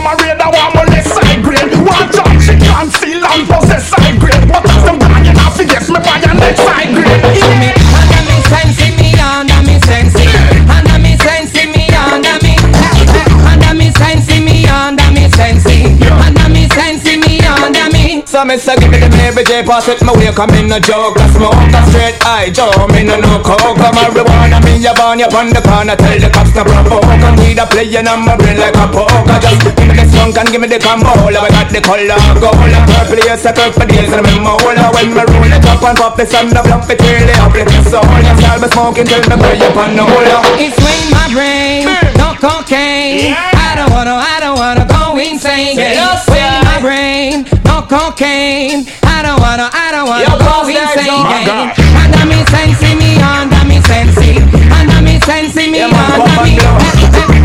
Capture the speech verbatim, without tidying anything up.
a radar, one molest side grade. One job she conceal and possess side grade. But as them dying off, yes, me buy a next side grade. Me under me sense, me under me sense, under me sense, me under me, under me sense, me under me sense, under me sense, me under me. So me say give me the Mary J pass it my way, come in no joke, a smoke, a straight eye, Joe, me no no coke, a marijuana, me a born up on the corner, tell the cops to provoke, and we da playing on my brain like a poker, just give me the skunk and give me the combo, I got the color, gold, and purple, yes, I turn for days, and I'm all when me roll it up and pop the sun, the bluff it really up, let me soul, and start me smoking till me play up on the hole. It's swing my brain, no cocaine, I don't wanna, I don't wanna go insane, swing my brain, no cocaine, I don't wanna, I don't wanna go insane. Under me sense, me under me sense, under me sense, me under me.